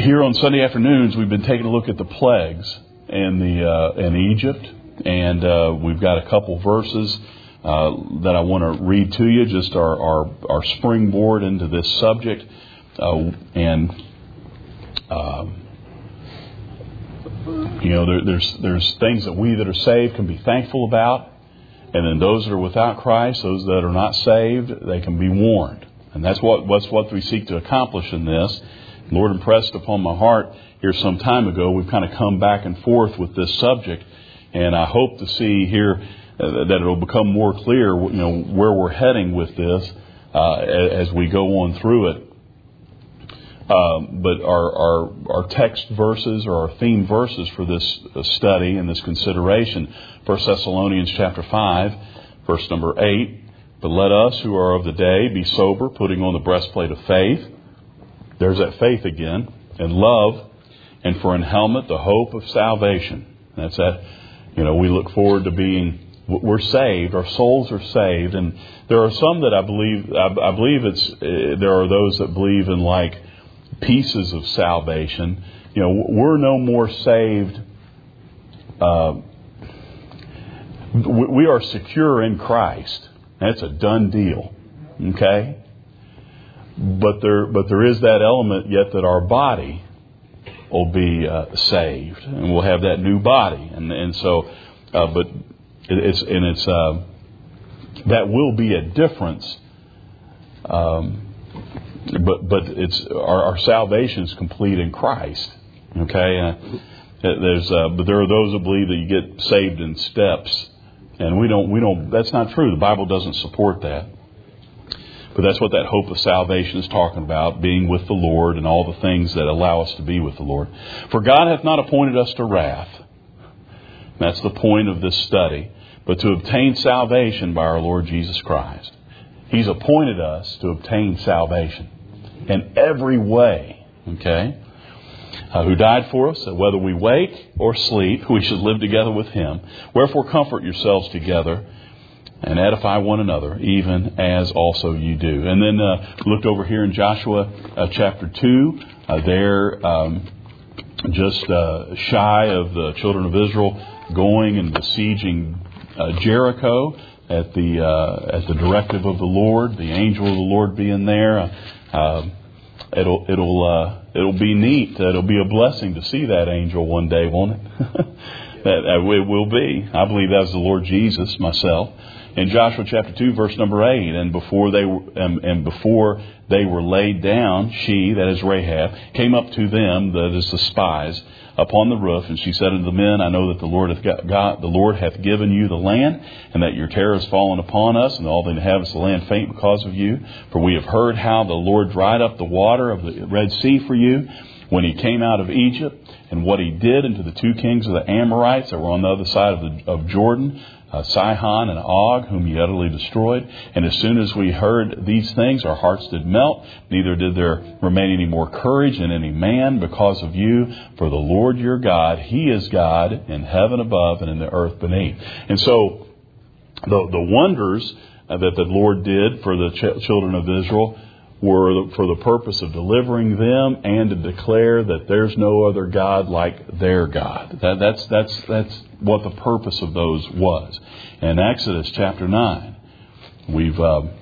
Here on Sunday afternoons, we've been taking a look at the plagues in Egypt, and we've got a couple verses that I want to read to you, just our springboard into this subject. There's things that we that are saved can be thankful about, and then those that are without Christ, those that are not saved, they can be warned. And that's what we seek to accomplish in this. The Lord impressed upon my heart here some time ago. We've kind of come back and forth with this subject, and I hope to see here that it'll become more clear, where we're heading with this as we go on through it. But our text verses, or our theme verses for this study and this consideration, 1 Thessalonians chapter 5, verse number 8. But let us who are of the day be sober, putting on the breastplate of faith. There's that faith again. And love, and for an helmet, the hope of salvation. That's that. We look forward to we're saved. Our souls are saved. And there are some that I believe there are those that believe in like pieces of salvation. We're no more saved. We are secure in Christ. That's a done deal. Okay? But there is that element yet that our body will be saved, and we'll have that new body, and so but it's that will be a difference. But it's our salvation is complete in Christ. Okay, but there are those that believe that you get saved in steps, and we don't. That's not true. The Bible doesn't support that. But that's what that hope of salvation is talking about, being with the Lord and all the things that allow us to be with the Lord. For God hath not appointed us to wrath. That's the point of this study. But to obtain salvation by our Lord Jesus Christ. He's appointed us to obtain salvation in every way. Okay? Who died for us, that whether we wake or sleep, we should live together with Him. Wherefore comfort yourselves together and edify one another, even as also you do. And then looked over here in Joshua chapter 2. Just shy of the children of Israel going and besieging Jericho at the directive of the Lord, the angel of the Lord being there. It'll be neat. It'll be a blessing to see that angel one day, won't it? It will be. I believe that's the Lord Jesus myself. In Joshua chapter 2, verse number 8, and before they were laid down, she, that is Rahab, came up to them, that is the spies, upon the roof, and she said unto the men, I know that the Lord hath given you the land, and that your terror has fallen upon us, and all the inhabitants of the land faint because of you. For we have heard how the Lord dried up the water of the Red Sea for you when He came out of Egypt, and what He did unto the two kings of the Amorites that were on the other side of Jordan, Sihon and Og, whom He utterly destroyed. And as soon as we heard these things, our hearts did melt, neither did there remain any more courage in any man because of you. For the Lord your God, He is God in heaven above and in the earth beneath. And so the wonders that the Lord did for the children of Israel were for the purpose of delivering them and to declare that there's no other God like their God. That's what the purpose of those was. In Exodus chapter 9, we've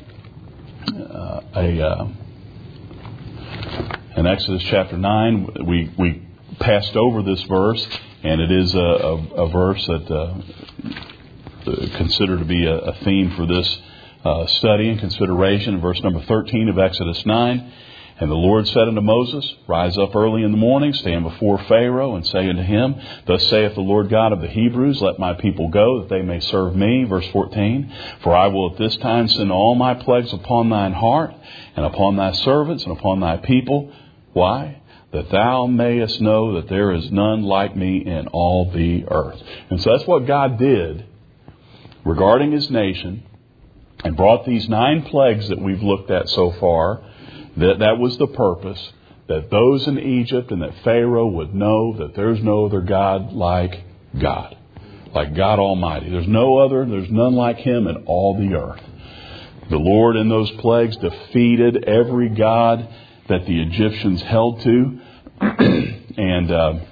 in Exodus chapter 9 we passed over this verse, and it is a verse that considered to be a theme for this study and consideration. Verse number 13 of Exodus 9. And the Lord said unto Moses, Rise up early in the morning, stand before Pharaoh, and say unto him, Thus saith the Lord God of the Hebrews, Let my people go, that they may serve me. Verse 14. For I will at this time send all my plagues upon thine heart, and upon thy servants, and upon thy people. Why? That thou mayest know that there is none like me in all the earth. And so that's what God did regarding His nation, and brought these 9 plagues that we've looked at so far. That was the purpose, that those in Egypt and that Pharaoh would know that there's no other God like God Almighty. There's none like Him in all the earth. The Lord in those plagues defeated every god that the Egyptians held to. and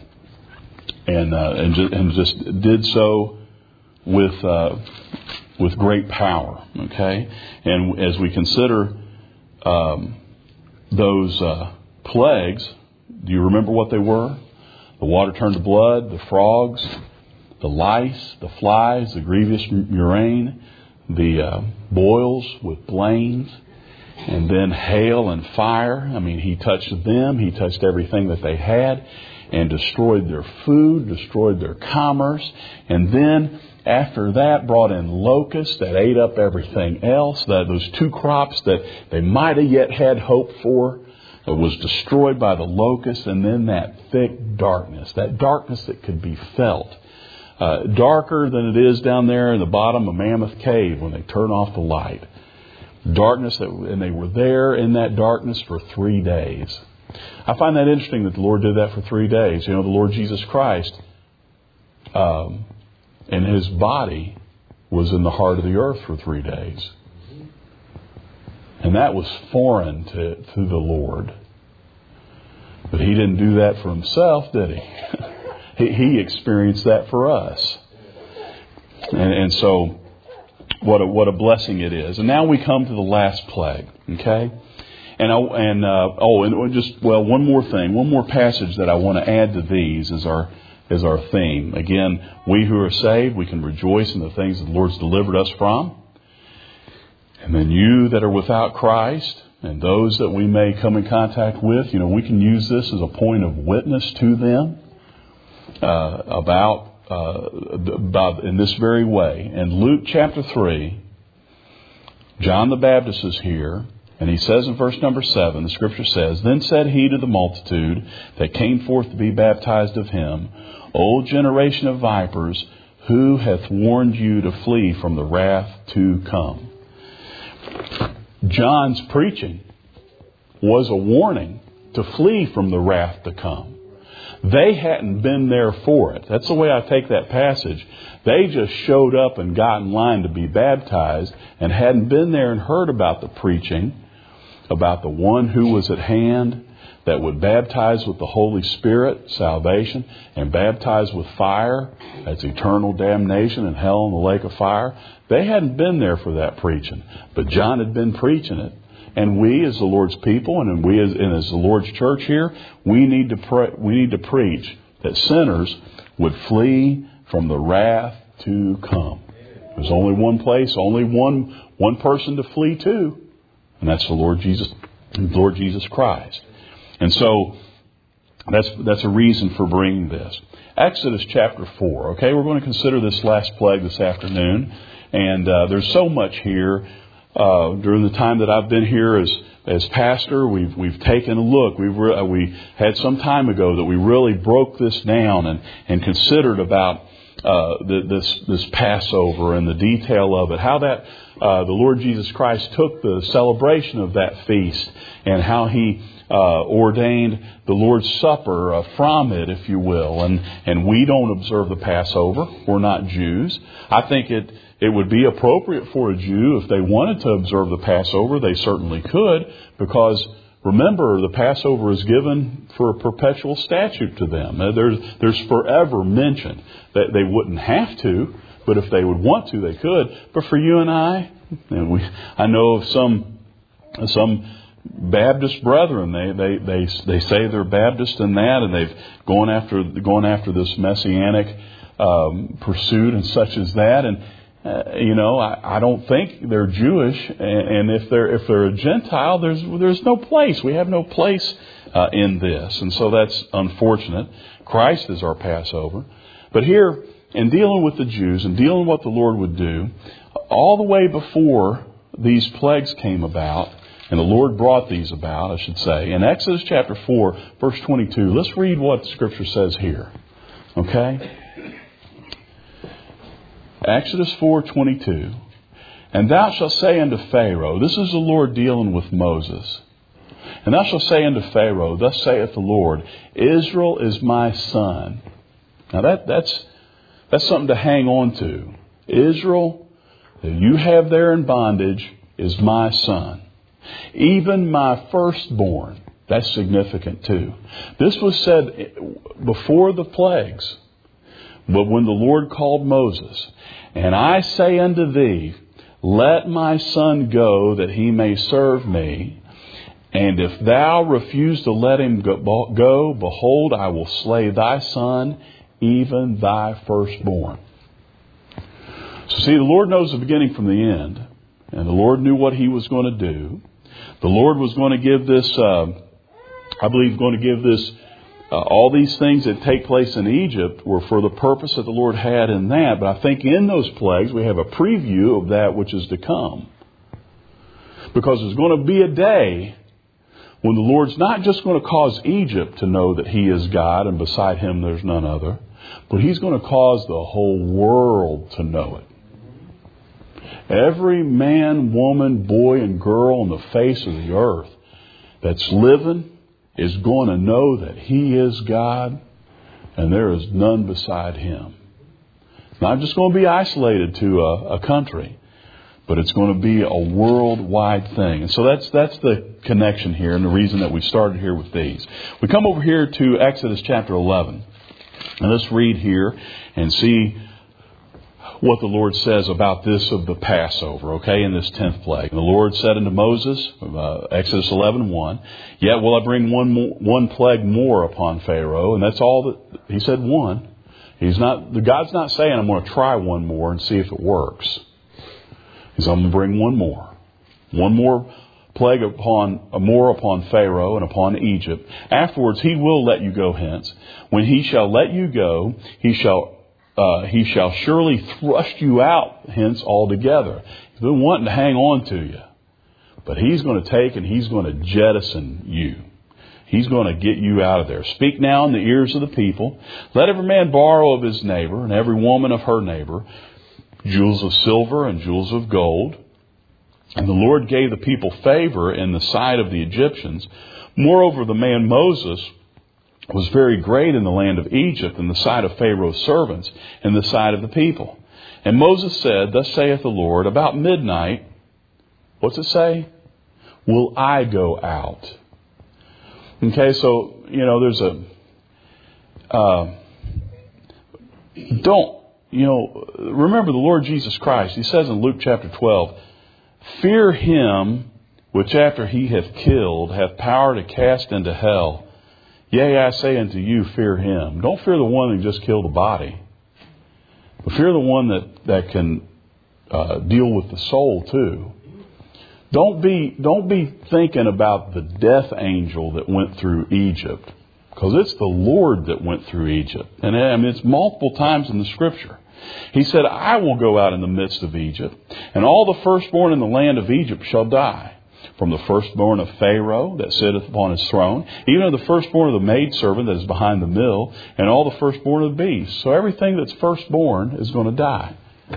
just did so with great power. Okay, and as we consider those plagues, do you remember what they were? The water turned to blood, the frogs, the lice, the flies, the grievous murrain, the boils with blains, and then hail and fire. I mean, he touched them. He touched everything that they had and destroyed their food, destroyed their commerce. And then after that brought in locusts that ate up everything else. Those two crops that they might have yet had hope for was destroyed by the locusts. And then that thick darkness that could be felt. Darker than it is down there in the bottom of Mammoth Cave when they turn off the light. Darkness, and they were there in that darkness for 3 days. I find that interesting that the Lord did that for 3 days. You know, the Lord Jesus Christ, and His body was in the heart of the earth for 3 days. And that was foreign to the Lord. But He didn't do that for Himself, did He? He experienced that for us. And so, what a blessing it is. And now we come to the last plague, okay? And one more thing, one more passage that I want to add to these is our theme. Again, we who are saved, we can rejoice in the things that the Lord's delivered us from. And then you that are without Christ, and those that we may come in contact with, we can use this as a point of witness to them about in this very way. In Luke chapter 3, John the Baptist is here, and he says in verse number 7, the Scripture says, "Then said he to the multitude that came forth to be baptized of him, O generation of vipers, who hath warned you to flee from the wrath to come?" John's preaching was a warning to flee from the wrath to come. They hadn't been there for it. That's the way I take that passage. They just showed up and got in line to be baptized and hadn't been there and heard about the preaching, about the one who was at hand that would baptize with the Holy Spirit, salvation, and baptize with fire, that's eternal damnation and hell and the lake of fire. They hadn't been there for that preaching, but John had been preaching it. And we, as the Lord's people, and as the Lord's church here, we need to preach that sinners would flee from the wrath to come. There's only one place, only one person to flee to, and that's the Lord Jesus Christ. And so that's a reason for bringing this. Exodus chapter 4. Okay, we're going to consider this last plague this afternoon, and there's so much here. During the time that I've been here as pastor, we've taken a look. We had some time ago that we really broke this down and considered about this Passover and the detail of it. How that the Lord Jesus Christ took the celebration of that feast and how He ordained the Lord's Supper from it, if you will. And we don't observe the Passover. We're not Jews. I think it would be appropriate for a Jew, if they wanted to observe the Passover, they certainly could, because remember, the Passover is given for a perpetual statute to them. There's forever mention that they wouldn't have to, but if they would want to, they could. But for you and I know of some Baptist brethren, they say they're Baptist in that, and they've gone after this messianic pursuit and such as that, and I don't think they're Jewish, and if they're a Gentile, there's no place. We have no place in this, and so that's unfortunate. Christ is our Passover, but here in dealing with the Jews and dealing with what the Lord would do, all the way before these plagues came about, and the Lord brought these about, I should say, in Exodus chapter 4, verse 22. Let's read what the Scripture says here. Okay. Exodus 4:22, "And thou shalt say unto Pharaoh," this is the Lord dealing with Moses, "And thou shalt say unto Pharaoh, Thus saith the Lord, Israel is my son." Now that's something to hang on to. Israel, that you have there in bondage, is my son. Even my firstborn, That's significant too. This was said before the plagues. But when the Lord called Moses, and I say unto thee, let my son go that he may serve me. And if thou refuse to let him go, behold, I will slay thy son, even thy firstborn. So see, the Lord knows the beginning from the end. And the Lord knew what he was going to do. The Lord was going to give this, all these things that take place in Egypt were for the purpose that the Lord had in that. But I think in those plagues we have a preview of that which is to come. Because there's going to be a day when the Lord's not just going to cause Egypt to know that he is God and beside him there's none other, but he's going to cause the whole world to know it. Every man, woman, boy, and girl on the face of the earth that's living is going to know that he is God and there is none beside him. It's not just going to be isolated to a country, but it's going to be a worldwide thing. And so that's the connection here and the reason that we started here with these. We come over here to Exodus chapter 11. And let's read here and see what the Lord says about this of the Passover, okay, in this 10th plague. And the Lord said unto Moses, Exodus 11:1, yet will I bring one plague more upon Pharaoh. And that's all that, he said one. God's not saying I'm going to try one more and see if it works. He said I'm going to bring one more. One more plague upon Pharaoh and upon Egypt. Afterwards he will let you go hence. When he shall let you go, he shall surely thrust you out hence altogether. He's been wanting to hang on to you. But he's going to take and he's going to jettison you. He's going to get you out of there. Speak now in the ears of the people. Let every man borrow of his neighbor and every woman of her neighbor jewels of silver and jewels of gold. And the Lord gave the people favor in the sight of the Egyptians. Moreover, the man Moses was very great in the land of Egypt, in the sight of Pharaoh's servants, in the sight of the people. And Moses said, thus saith the Lord, about midnight, what's it say? Will I go out? Okay, so, there's remember the Lord Jesus Christ. He says in Luke chapter 12, fear him which after he hath killed hath power to cast into hell. Yea, I say unto you, fear him. Don't fear the one that just killed the body. But fear the one that can deal with the soul too. Don't be thinking about the death angel that went through Egypt. Because it's the Lord that went through Egypt. And it's multiple times in the Scripture. He said, I will go out in the midst of Egypt, and all the firstborn in the land of Egypt shall die. From the firstborn of Pharaoh that sitteth upon his throne, even of the firstborn of the maidservant that is behind the mill, and all the firstborn of the beasts. So everything that's firstborn is going to die.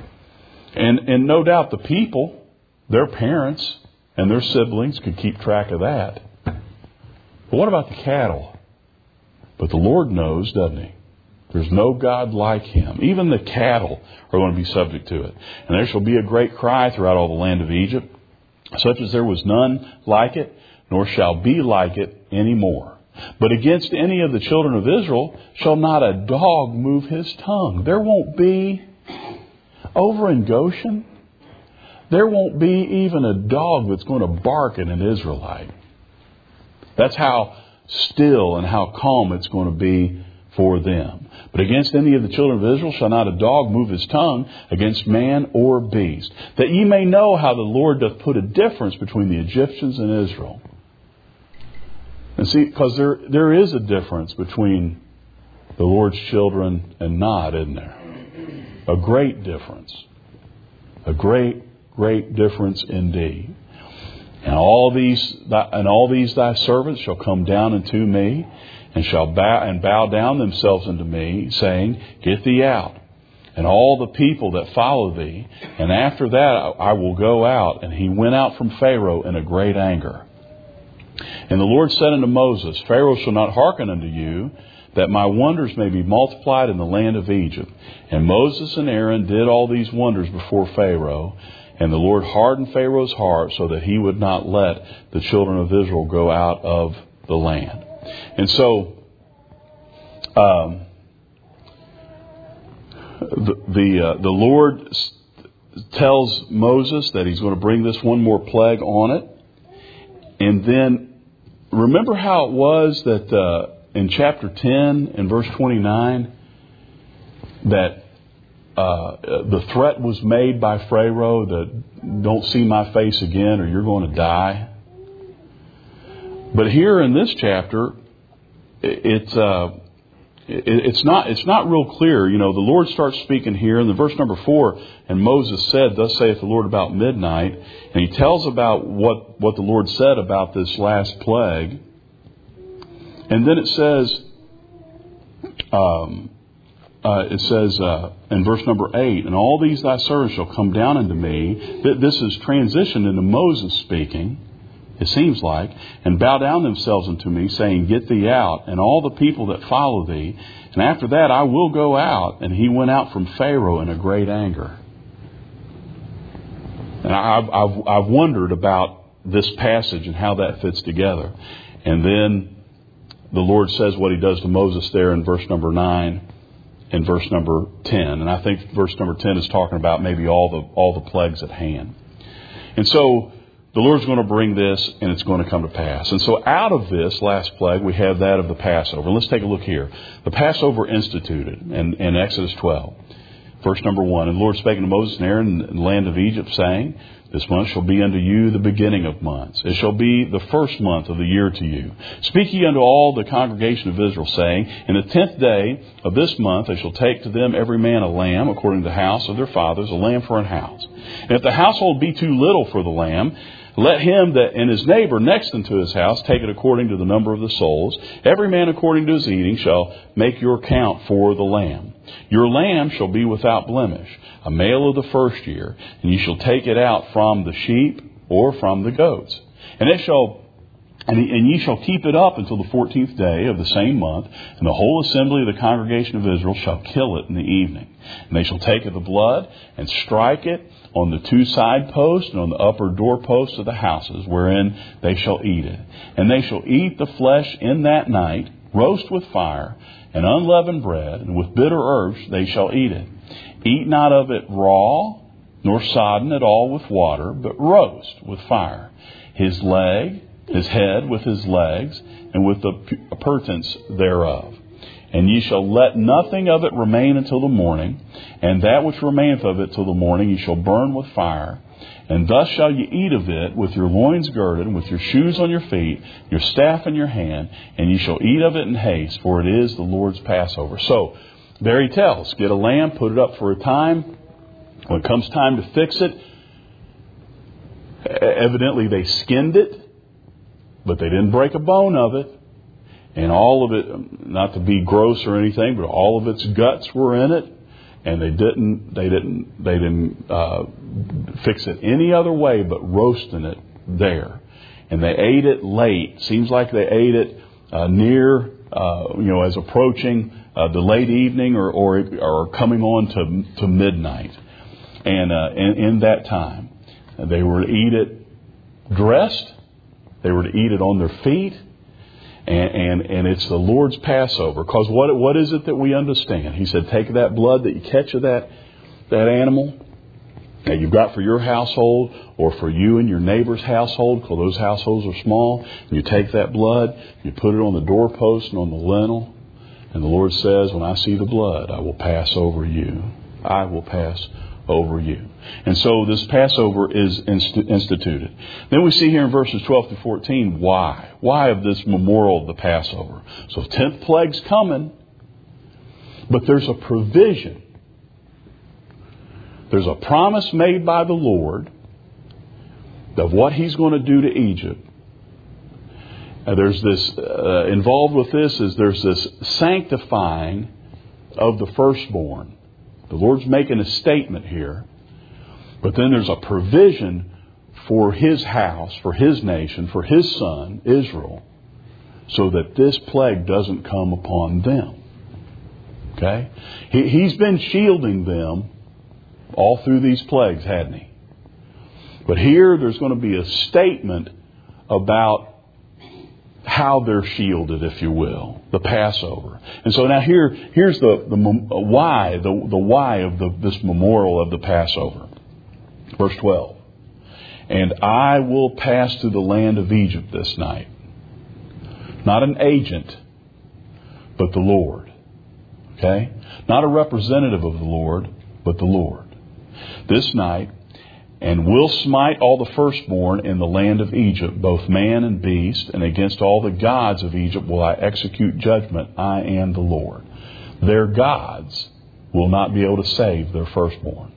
And no doubt the people, their parents and their siblings could keep track of that. But what about the cattle? But the Lord knows, doesn't he? There's no God like him. Even the cattle are going to be subject to it. And there shall be a great cry throughout all the land of Egypt, such as there was none like it, nor shall be like it any more. But against any of the children of Israel shall not a dog move his tongue. There won't be, over in Goshen, there won't be even a dog that's going to bark at an Israelite. That's how still and how calm it's going to be for them. But against any of the children of Israel shall not a dog move his tongue against man or beast, that ye may know how the Lord doth put a difference between the Egyptians and Israel. And see, because there is a difference between the Lord's children and not, isn't there? A great difference. A great, great difference indeed. And all these thy servants shall come down unto me, and shall bow down themselves unto me, saying, get thee out, and all the people that follow thee. And after that I will go out. And he went out from Pharaoh in a great anger. And the Lord said unto Moses, Pharaoh shall not hearken unto you, that my wonders may be multiplied in the land of Egypt. And Moses and Aaron did all these wonders before Pharaoh. And the Lord hardened Pharaoh's heart, so that he would not let the children of Israel go out of the land. And so the Lord tells Moses that He's going to bring this one more plague on it. And then remember how it was that in chapter 10 and verse 29 that the threat was made by Pharaoh that don't see my face again or you're going to die. But here in this chapter, it's not real clear. You know, the Lord starts speaking here in the verse number 4, and Moses said, "Thus saith the Lord," about midnight, and he tells about what the Lord said about this last plague. And then it says in verse number 8, "And all these thy servants shall come down unto me." This is transitioned into Moses speaking, it seems like, "and bow down themselves unto me, saying, Get thee out, and all the people that follow thee. And after that I will go out." And he went out from Pharaoh in a great anger. And I've wondered about this passage and how that fits together. And then the Lord says what He does to Moses there in verse number 9 and verse number 10. And I think verse number 10 is talking about maybe all the plagues at hand. And so the Lord's going to bring this, and it's going to come to pass. And so out of this last plague, we have that of the Passover. Let's take a look here. The Passover instituted in Exodus 12. Verse number 1, "And the Lord spake unto Moses and Aaron in the land of Egypt, saying, This month shall be unto you the beginning of months. It shall be the first month of the year to you. Speak ye unto all the congregation of Israel, saying, In the 10th day of this month they shall take to them every man a lamb, according to the house of their fathers, a lamb for an house. And if the household be too little for the lamb, let him that and his neighbor next unto his house take it according to the number of the souls. Every man according to his eating shall make your count for the lamb. Your lamb shall be without blemish, a male of the first year, and ye shall take it out from the sheep or from the goats. And ye shall keep it up until the 14th day of the same month, and the whole assembly of the congregation of Israel shall kill it in the evening. And they shall take of the blood and strike it on the two side posts and on the upper doorposts of the houses, wherein they shall eat it. And they shall eat the flesh in that night, roast with fire, and unleavened bread, and with bitter herbs they shall eat it. Eat not of it raw, nor sodden at all with water, but roast with fire. His head with his legs, and with the purtenance thereof. And ye shall let nothing of it remain until the morning, and that which remaineth of it till the morning ye shall burn with fire. And thus shall ye eat of it with your loins girded, and with your shoes on your feet, your staff in your hand, and ye shall eat of it in haste, for it is the Lord's Passover. So, there he tells, get a lamb, put it up for a time. When it comes time to fix it, evidently they skinned it, but they didn't break a bone of it. And all of it, not to be gross or anything, but all of its guts were in it. And they didn't fix it any other way but roasting it there. And they ate it late. Seems like they ate it near, as approaching the late evening or coming on to midnight. And in that time, they were to eat it dressed. They were to eat it on their feet. And it's the Lord's Passover. Because what is it that we understand? He said, take that blood that you catch of that animal that you've got for your household or for you and your neighbor's household, because those households are small. And you take that blood, you put it on the doorpost and on the lintel. And the Lord says, when I see the blood, I will pass over you. I will pass over you. And so this Passover is instituted. Then we see here in verses 12 to 14, why? Why of this memorial of the Passover? So 10th plague's coming, but there's a provision. There's a promise made by the Lord of what He's going to do to Egypt. There's this, involved with this is there's this sanctifying of the firstborn. The Lord's making a statement here. But then there's a provision for His house, for His nation, for His son, Israel, so that this plague doesn't come upon them. Okay? He's been shielding them all through these plagues, hadn't He? But here there's going to be a statement about how they're shielded, if you will, the Passover. And so now here's the why, the why of this memorial of the Passover. Verse 12. And I will pass through the land of Egypt this night. Not an agent, but the Lord. Okay? Not a representative of the Lord, but the Lord. This night, and will smite all the firstborn in the land of Egypt, both man and beast, and against all the gods of Egypt will I execute judgment. I am the Lord. Their gods will not be able to save their firstborn.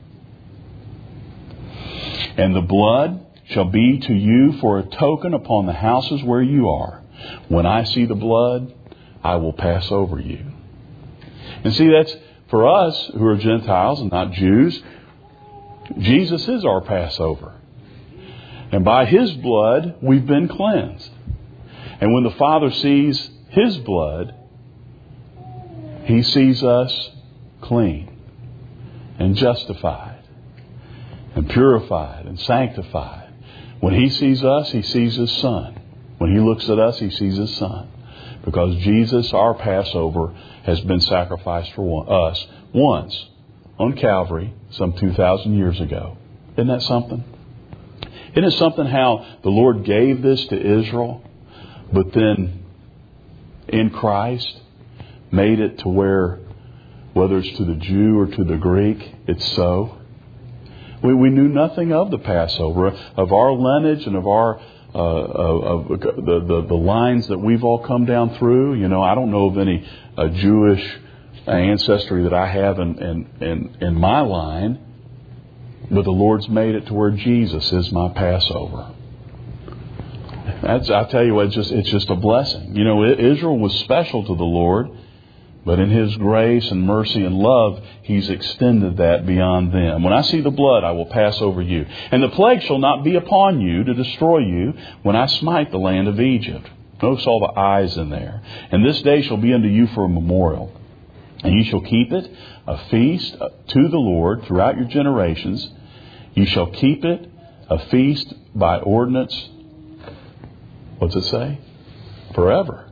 And the blood shall be to you for a token upon the houses where you are. When I see the blood, I will pass over you. And see, that's for us who are Gentiles and not Jews. Jesus is our Passover. And by His blood, we've been cleansed. And when the Father sees His blood, He sees us clean and justified and purified and sanctified. When He sees us, He sees His Son. When He looks at us, He sees His Son. Because Jesus, our Passover, has been sacrificed for us once on Calvary some 2,000 years ago. Isn't that something? Isn't it something how the Lord gave this to Israel, but then in Christ made it to where, whether it's to the Jew or to the Greek, it's so. We knew nothing of the Passover, of our lineage and of our the lines that we've all come down through. You know, I don't know of any Jewish ancestry that I have in my line, but the Lord's made it to where Jesus is my Passover. I tell you what, it's just a blessing. You know, Israel was special to the Lord, but in His grace and mercy and love, He's extended that beyond them. When I see the blood, I will pass over you. And the plague shall not be upon you to destroy you when I smite the land of Egypt. Notice all the eyes in there. And this day shall be unto you for a memorial. And you shall keep it a feast to the Lord throughout your generations. You shall keep it a feast by ordinance. What's it say? Forever.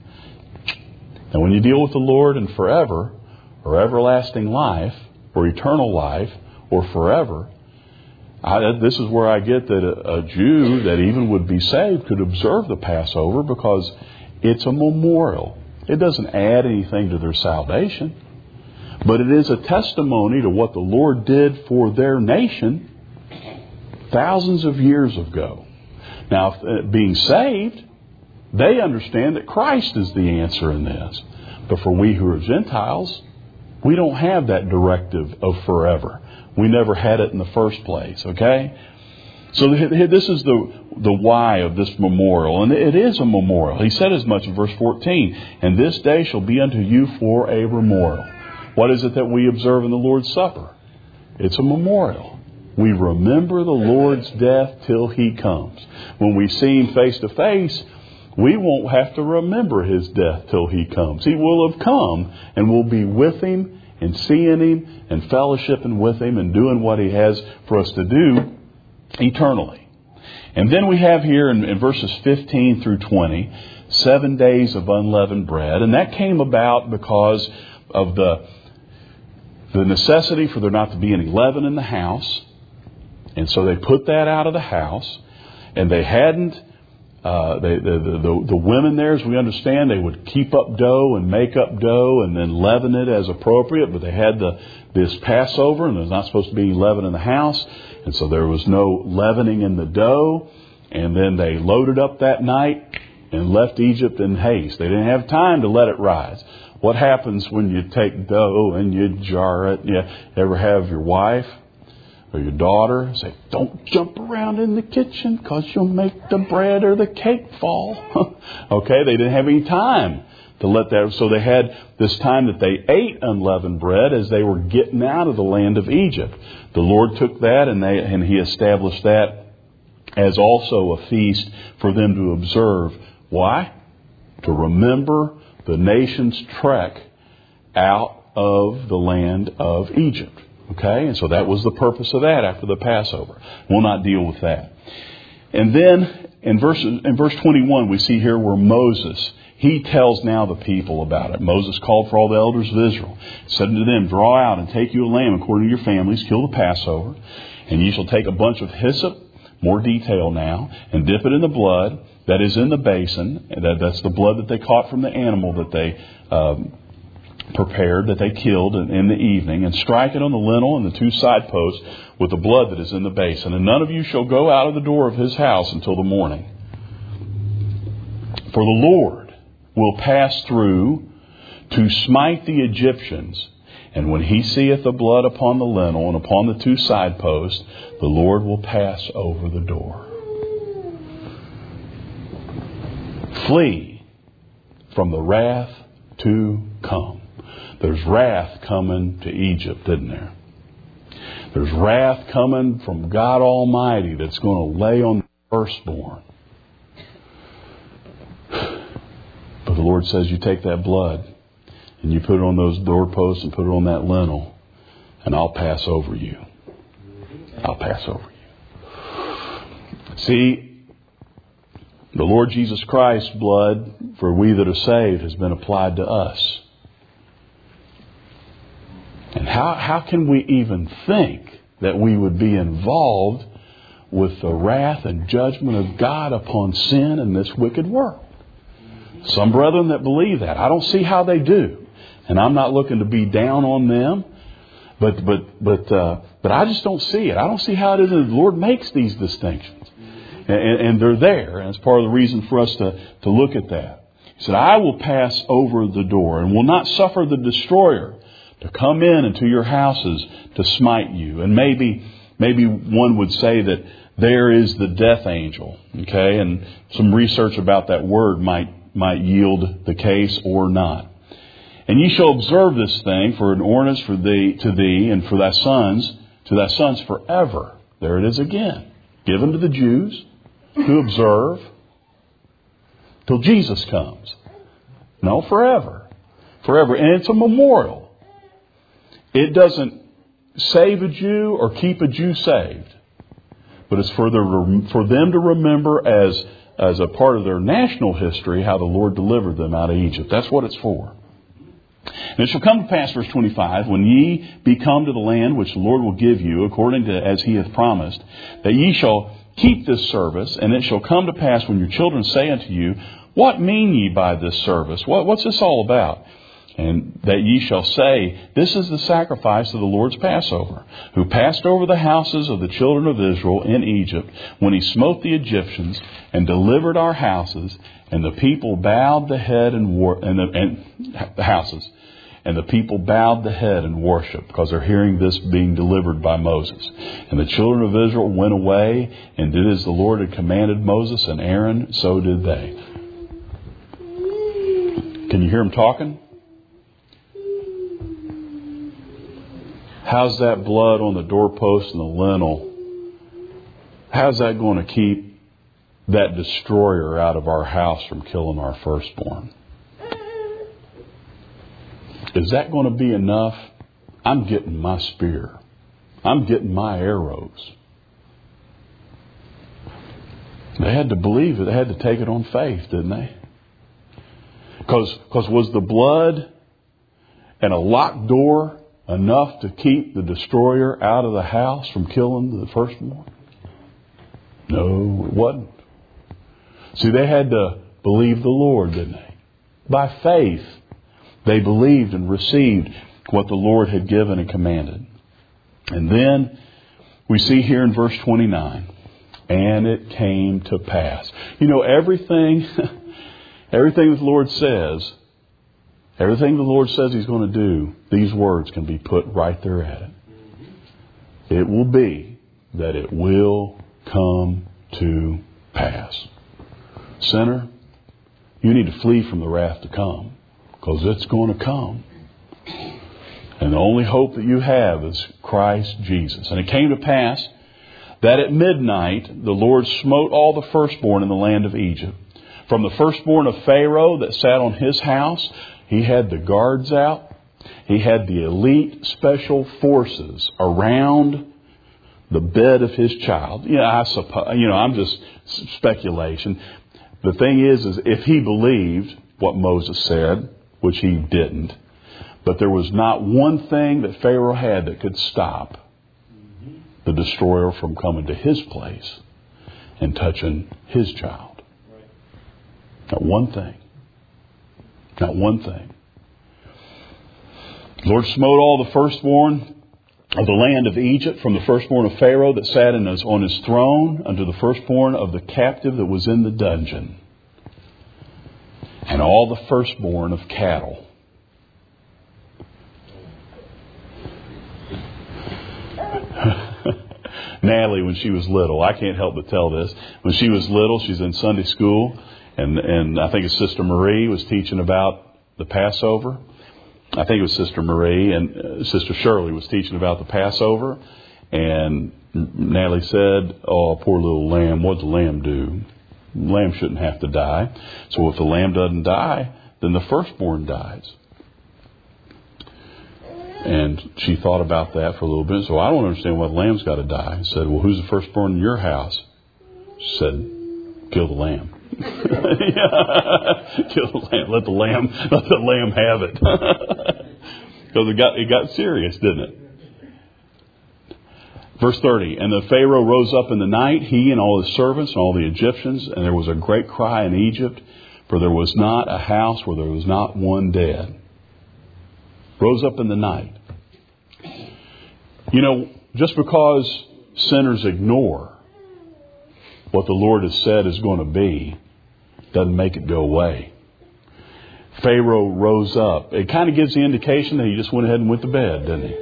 And when you deal with the Lord and forever, or everlasting life, or eternal life, or forever, this is where I get that a Jew that even would be saved could observe the Passover, because it's a memorial. It doesn't add anything to their salvation, but it is a testimony to what the Lord did for their nation thousands of years ago. Now, being saved, they understand that Christ is the answer in this. But for we who are Gentiles, we don't have that directive of forever. We never had it in the first place, okay? So this is the why of this memorial. And it is a memorial. He said as much in verse 14. And this day shall be unto you for a memorial. What is it that we observe in the Lord's Supper? It's a memorial. We remember the Lord's death till He comes. When we see Him face to face, we won't have to remember His death till He comes. He will have come, and we'll be with Him and seeing Him and fellowshipping with Him and doing what He has for us to do eternally. And then we have here in verses 15 through 20, 7 days of unleavened bread. And that came about because of the necessity for there not to be any leaven in the house. And so they put that out of the house. And they hadn't, the women there, as we understand, they would keep up dough and make up dough and then leaven it as appropriate. But they had this Passover, and there's not supposed to be any leaven in the house. And so there was no leavening in the dough. And then they loaded up that night and left Egypt in haste. They didn't have time to let it rise. What happens when you take dough and you jar it? You ever have your wife or your daughter say, "Don't jump around in the kitchen because you'll make the bread or the cake fall." Okay, they didn't have any time to let that. So they had this time that they ate unleavened bread as they were getting out of the land of Egypt. The Lord took that and He established that as also a feast for them to observe. Why? To remember the nation's trek out of the land of Egypt. Okay? And so that was the purpose of that after the Passover. We'll not deal with that. And then in verse 21, we see here where Moses, he tells now the people about it. Moses called for all the elders of Israel, said unto them, draw out and take you a lamb according to your families, kill the Passover, and ye shall take a bunch of hyssop, more detail now, and dip it in the blood that is in the basin. That's the blood that they caught from the animal that they prepared, that they killed in the evening, and strike it on the lintel and the two side posts with the blood that is in the basin. And none of you shall go out of the door of his house until the morning. For the Lord will pass through to smite the Egyptians. And when he seeth the blood upon the lintel and upon the two side posts, the Lord will pass over the door. Flee from the wrath to come. There's wrath coming to Egypt, isn't there? There's wrath coming from God Almighty that's going to lay on the firstborn. But the Lord says you take that blood and you put it on those doorposts and put it on that lintel, and I'll pass over you. I'll pass over you. See, the Lord Jesus Christ's blood for we that are saved has been applied to us. And how can we even think that we would be involved with the wrath and judgment of God upon sin in this wicked world? Some brethren that believe that, I don't see how they do. And I'm not looking to be down on them, but I just don't see it. I don't see how it is that the Lord makes these distinctions. And they're there, and it's part of the reason for us to look at that. He said, I will pass over the door and will not suffer the destroyer to come in into your houses to smite you. And maybe one would say that there is the death angel. Okay, and some research about that word might yield the case or not. And ye shall observe this thing for an ordinance to thee and for thy sons forever. There it is again. Given to the Jews to observe till Jesus comes. No, forever. Forever. And it's a memorial. It doesn't save a Jew or keep a Jew saved. But it's for them to remember as a part of their national history how the Lord delivered them out of Egypt. That's what it's for. And it shall come to pass, verse 25, when ye be come to the land which the Lord will give you, according to as he hath promised, that ye shall keep this service, and it shall come to pass when your children say unto you, what mean ye by this service? What's this all about? And that ye shall say, this is the sacrifice of the Lord's Passover, who passed over the houses of the children of Israel in Egypt, when he smote the Egyptians and delivered our houses, and the people bowed the head the houses. And the people bowed the head and worshiped, because they're hearing this being delivered by Moses. And the children of Israel went away and did as the Lord had commanded Moses and Aaron, so did they. Can you hear them talking? How's that blood on the doorpost and the lintel? How's that going to keep that destroyer out of our house from killing our firstborn? Is that going to be enough? I'm getting my spear. I'm getting my arrows. They had to believe it. They had to take it on faith, didn't they? Because was the blood and a locked door enough to keep the destroyer out of the house from killing the firstborn? No, it wasn't. See, they had to believe the Lord, didn't they? By faith, they believed and received what the Lord had given and commanded. And then we see here in verse 29, and it came to pass. You know, everything the Lord says, everything the Lord says He's going to do, these words can be put right there at it. It will be that it will come to pass. Sinner, you need to flee from the wrath to come, because it's going to come. And the only hope that you have is Christ Jesus. And it came to pass that at midnight the Lord smote all the firstborn in the land of Egypt. From the firstborn of Pharaoh that sat on his house, he had the guards out. He had the elite special forces around the bed of his child. I suppose, I'm just speculation. The thing is if he believed what Moses said, which he didn't, but there was not one thing that Pharaoh had that could stop the destroyer from coming to his place and touching his child. Not one thing. Not one thing. The Lord smote all the firstborn of the land of Egypt, from the firstborn of Pharaoh that sat on his throne, unto the firstborn of the captive that was in the dungeon, and all the firstborn of cattle. Natalie, when she was little, I can't help but tell this. When she was little, she's in Sunday school, and I think it's Sister Marie was teaching about the Passover. I think it was Sister Marie, and Sister Shirley was teaching about the Passover. And Natalie said, "Oh, poor little lamb, what'd the lamb do? The lamb shouldn't have to die. So if the lamb doesn't die, then the firstborn dies." And she thought about that for a little bit. So I don't understand why the lamb's got to die. I said, "Well, who's the firstborn in your house?" She said, "Kill the lamb." Kill the lamb. Let the lamb have it. Because it got serious, didn't it? Verse 30, and the Pharaoh rose up in the night, he and all his servants and all the Egyptians, and there was a great cry in Egypt, for there was not a house where there was not one dead. Rose up in the night. Just because sinners ignore what the Lord has said is going to be, doesn't make it go away. Pharaoh rose up. It kind of gives the indication that he just went ahead and went to bed, didn't he?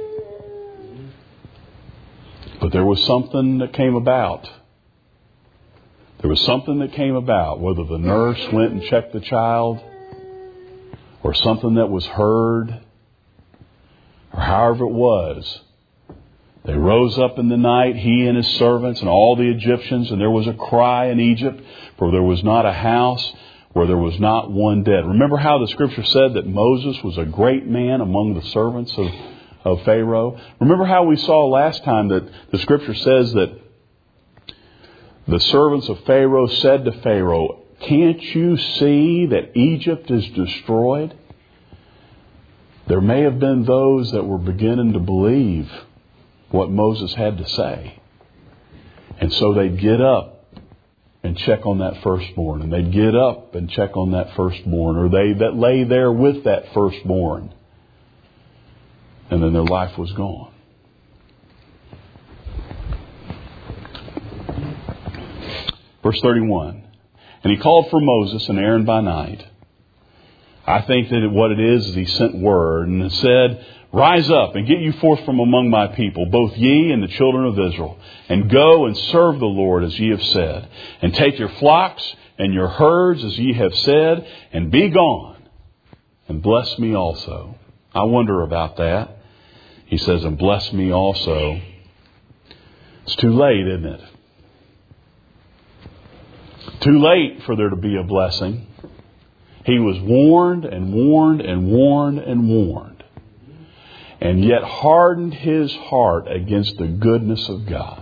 But there was something that came about. There was something that came about, whether the nurse went and checked the child, or something that was heard, or however it was. They rose up in the night, he and his servants and all the Egyptians, and there was a cry in Egypt, for there was not a house where there was not one dead. Remember how the Scripture said that Moses was a great man among the servants of Pharaoh? Remember how we saw last time that the Scripture says that the servants of Pharaoh said to Pharaoh, "Can't you see that Egypt is destroyed?" There may have been those that were beginning to believe what Moses had to say. And so they'd get up and check on that firstborn. And they'd get up and check on that firstborn. Or they that lay there with that firstborn. And then their life was gone. Verse 31. And he called for Moses and Aaron by night. I think that what it is he sent word and said, "Rise up and get you forth from among my people, both ye and the children of Israel, and go and serve the Lord as ye have said, and take your flocks and your herds as ye have said, and be gone, and bless me also." I wonder about that. He says, "And bless me also." It's too late, isn't it? Too late for there to be a blessing. He was warned and warned and warned and warned, and yet hardened his heart against the goodness of God.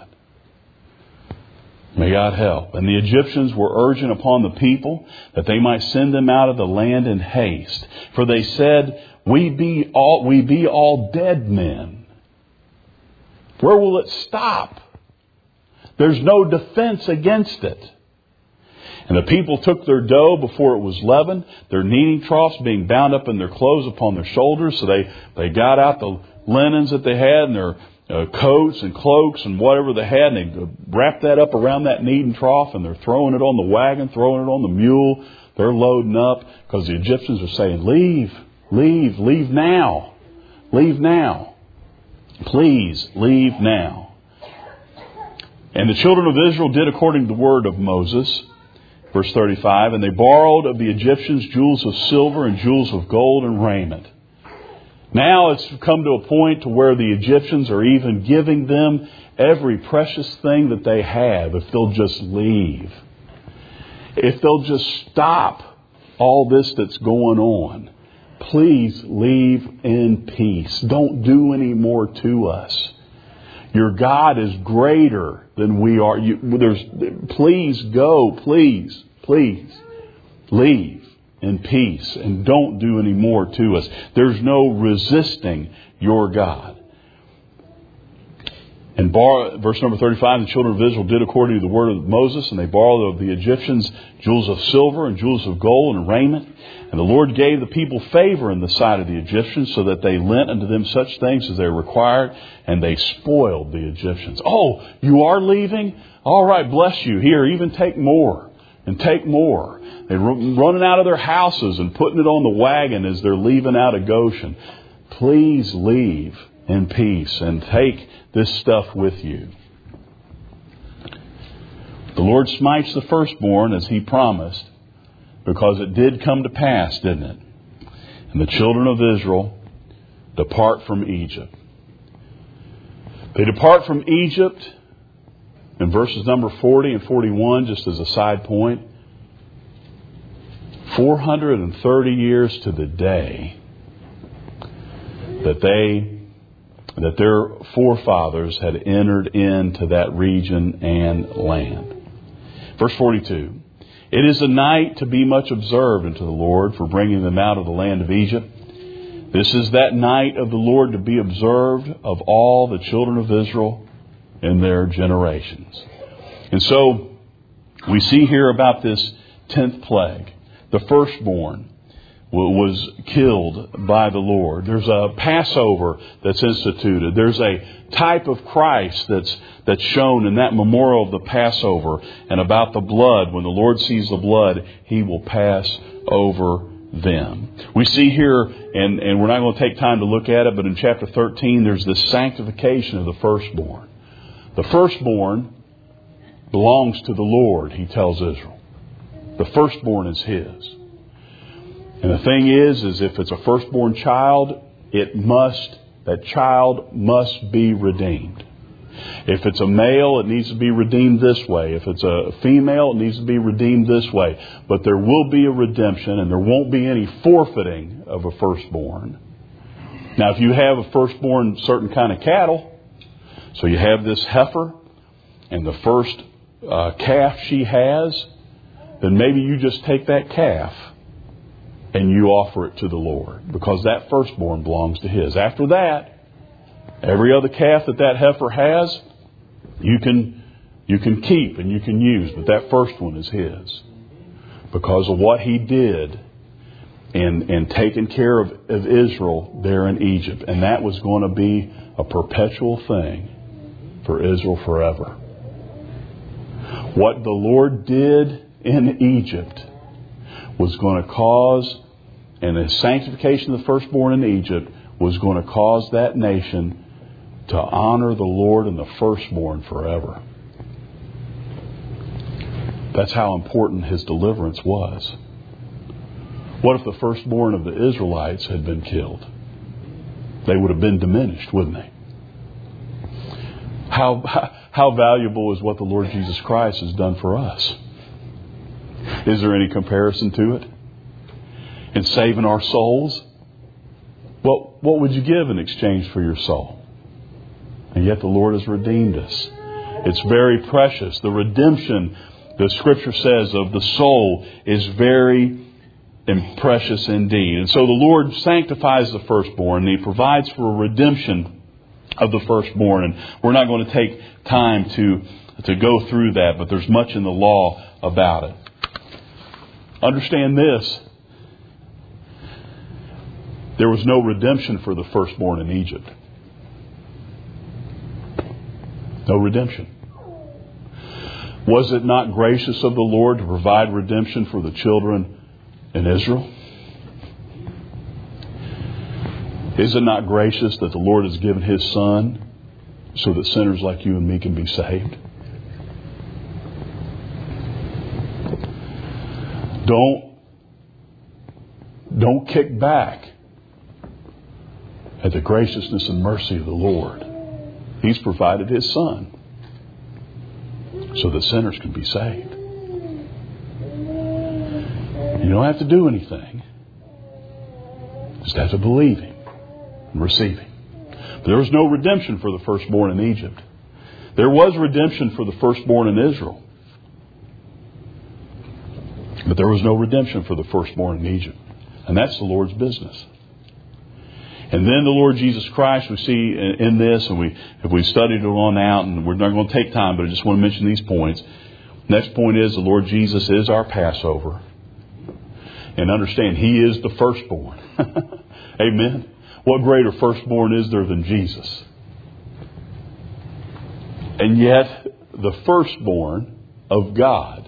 May God help. And the Egyptians were urging upon the people that they might send them out of the land in haste. For they said, we be all dead men. Where will it stop? There's no defense against it. And the people took their dough before it was leavened, their kneading troughs being bound up in their clothes upon their shoulders. So they got out the linens that they had and their coats and cloaks and whatever they had, and they wrapped that up around that kneading trough, and they're throwing it on the wagon, throwing it on the mule. They're loading up because the Egyptians are saying, "Leave, leave, leave now. Leave now. Please, leave now." And the children of Israel did according to the word of Moses. Verse 35, and they borrowed of the Egyptians jewels of silver and jewels of gold and raiment. Now it's come to a point to where the Egyptians are even giving them every precious thing that they have if they'll just leave. If they'll just stop all this that's going on. Please leave in peace. Don't do any more to us. Your God is greater than we are. Please go, please leave in peace and don't do any more to us. There's no resisting your God. And verse number 35, the children of Israel did according to the word of Moses, and they borrowed of the Egyptians jewels of silver and jewels of gold and raiment. And the Lord gave the people favor in the sight of the Egyptians, so that they lent unto them such things as they required, and they spoiled the Egyptians. Oh, you are leaving? All right, bless you. Here, even take more and take more. They're running out of their houses and putting it on the wagon as they're leaving out of Goshen. Please leave in peace and take this stuff with you. The Lord smites the firstborn as He promised, because it did come to pass, didn't it? And the children of Israel depart from Egypt. They depart from Egypt in verses number 40 and 41, just as a side point. 430 years to the day that their forefathers had entered into that region and land. Verse 42. It is a night to be much observed unto the Lord for bringing them out of the land of Egypt. This is that night of the Lord to be observed of all the children of Israel in their generations. And so we see here about this 10th plague. The firstborn was killed by the Lord. There's a Passover that's instituted. There's a type of Christ that's shown in that memorial of the Passover, and about the blood. When the Lord sees the blood, He will pass over them. We see here, and we're not going to take time to look at it, but in chapter 13, there's this sanctification of the firstborn. The firstborn belongs to the Lord, He tells Israel. The firstborn is His. And the thing is if it's a firstborn child, that child must be redeemed. If it's a male, it needs to be redeemed this way. If it's a female, it needs to be redeemed this way. But there will be a redemption, and there won't be any forfeiting of a firstborn. Now, if you have a firstborn certain kind of cattle, so you have this heifer, and the first calf she has, then maybe you just take that calf and you offer it to the Lord, because that firstborn belongs to His. After that, every other calf that heifer has, you can keep and you can use, but that first one is His, because of what He did in taking care of Israel there in Egypt. And that was going to be a perpetual thing for Israel forever. What the Lord did in Egypt was going to cause, and the sanctification of the firstborn in Egypt was going to cause that nation to honor the Lord and the firstborn forever. That's how important His deliverance was. What if the firstborn of the Israelites had been killed? They would have been diminished, wouldn't they? How valuable is what the Lord Jesus Christ has done for us? Is there any comparison to it? In saving our souls? Well, what would you give in exchange for your soul? And yet the Lord has redeemed us. It's very precious. The redemption, the Scripture says, of the soul is very precious indeed. And so the Lord sanctifies the firstborn, and He provides for a redemption of the firstborn. And we're not going to take time to go through that, but there's much in the law about it. Understand this. There was no redemption for the firstborn in Egypt. No redemption. Was it not gracious of the Lord to provide redemption for the children in Israel? Is it not gracious that the Lord has given His Son so that sinners like you and me can be saved? Don't kick back at the graciousness and mercy of the Lord. He's provided His Son so that sinners can be saved. You don't have to do anything. You just have to believe Him and receive Him. But there was no redemption for the firstborn in Egypt. There was redemption for the firstborn in Israel. But there was no redemption for the firstborn in Egypt. And that's the Lord's business. And then the Lord Jesus Christ, we see in this, and if we studied it on out, and we're not going to take time, but I just want to mention these points. Next point is the Lord Jesus is our Passover. And understand, He is the firstborn. Amen. What greater firstborn is there than Jesus? And yet, the firstborn of God.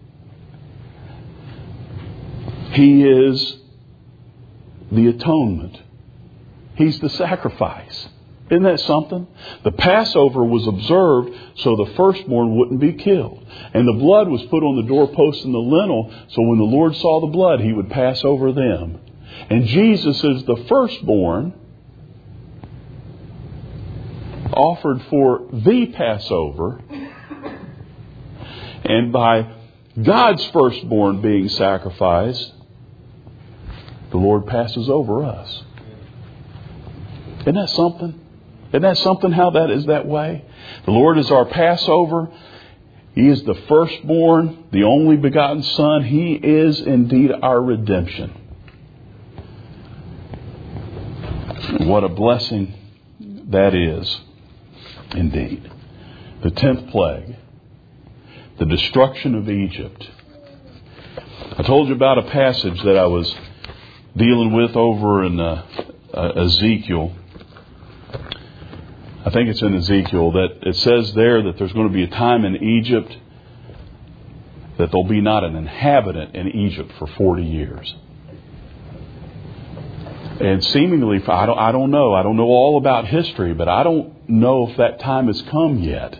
He is the atonement. He's the sacrifice. Isn't that something? The Passover was observed so the firstborn wouldn't be killed. And the blood was put on the doorpost and the lintel, so when the Lord saw the blood, He would pass over them. And Jesus is the firstborn offered for the Passover. And by God's firstborn being sacrificed, the Lord passes over us. Isn't that something? Isn't that something how that is that way? The Lord is our Passover. He is the firstborn, the only begotten Son. He is indeed our redemption. What a blessing that is indeed. The 10th plague, the destruction of Egypt. I told you about a passage that I was dealing with over in Ezekiel. I think it's in Ezekiel that it says there that there's going to be a time in Egypt that there'll be not an inhabitant in Egypt for 40 years. And seemingly, I don't know all about history, but I don't know if that time has come yet.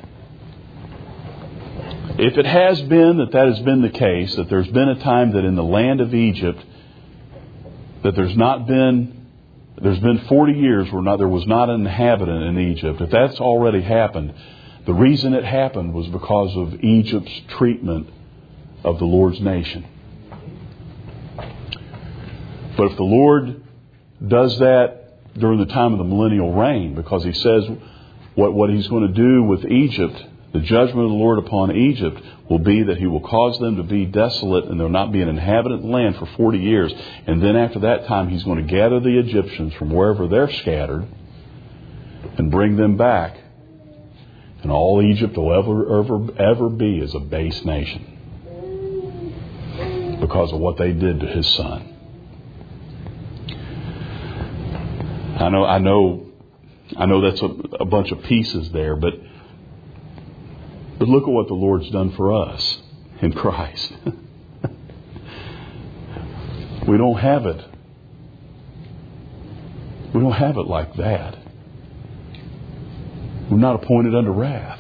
If it has been that has been the case, that there's been a time that in the land of Egypt that there's been 40 years where there was not an inhabitant in Egypt. If that's already happened, the reason it happened was because of Egypt's treatment of the Lord's nation. But if the Lord does that during the time of the millennial reign, because He says what He's going to do with Egypt, the judgment of the Lord upon Egypt will be that He will cause them to be desolate and there will not be an inhabitant in the land for 40 years. And then after that time, He's going to gather the Egyptians from wherever they're scattered and bring them back. And all Egypt will ever be is a base nation because of what they did to His Son. I know that's a bunch of pieces there, but look at what the Lord's done for us in Christ. We don't have it. We don't have it like that. We're not appointed unto wrath,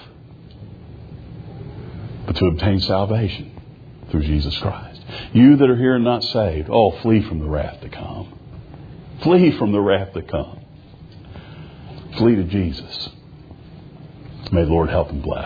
but to obtain salvation through Jesus Christ. You that are here and not saved, flee from the wrath to come. Flee from the wrath to come. Flee to Jesus. May the Lord help and bless.